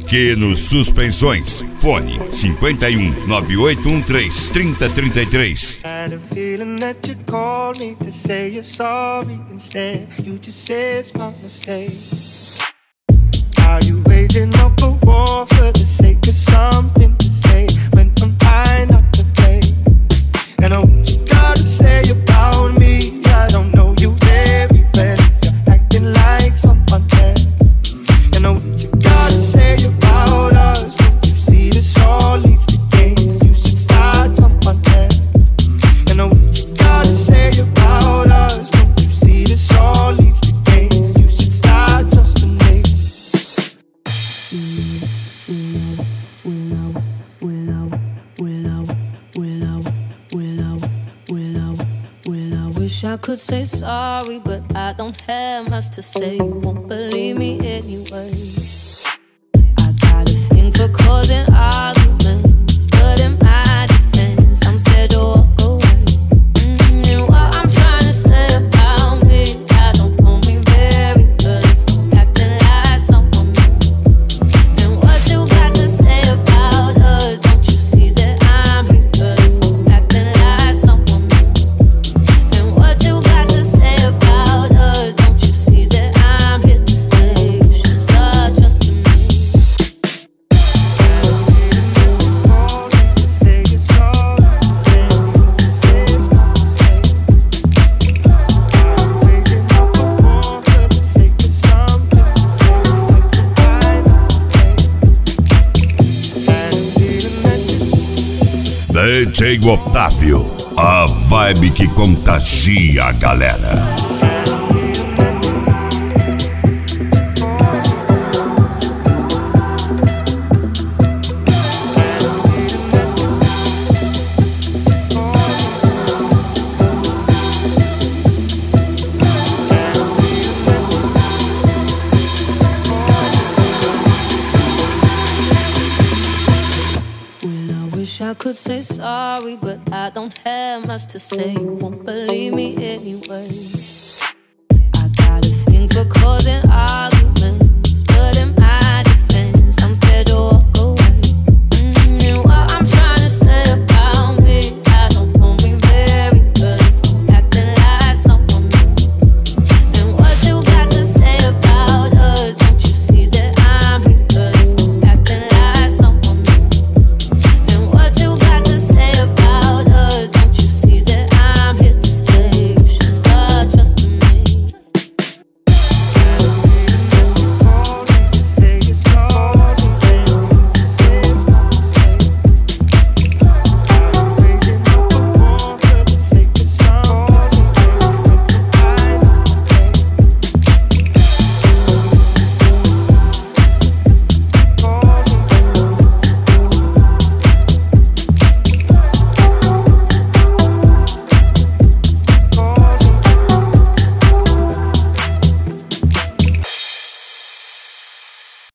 Pequenos Suspensões. Fone 51 9813 3033. Had a feeling that you called me to say you're sorry. Instead, you just said it's my mistake. Are you waging up a war for the sake of something to say when I'm trying not to play? And I what you gotta say about me. I don't know you very well if you're acting like someone else. And I what you gotta say about us. Don't you see this all leads to games? You should start someone else. And I what you gotta say about us. Don't you see this all leads to games? You should start trusting me. Wish I could say sorry, but I don't have much to say. You won't believe me anyway. I got a thing for causing arguments, but in my defense, I'm scared to walk away. And what I'm trying to say about me, I don't know me very well if I'm acting like someone else. And what you got to say about us? Don't you see that I'm real if I'm acting like someone else? And what you got to say about us? Don't you see that I'm here to say you should start trusting me? DJ Otávio, a vibe que contagia a galera. Wish I could say sorry, but I don't have much to say. You won't believe me anyway. I got a thing for causing arguments.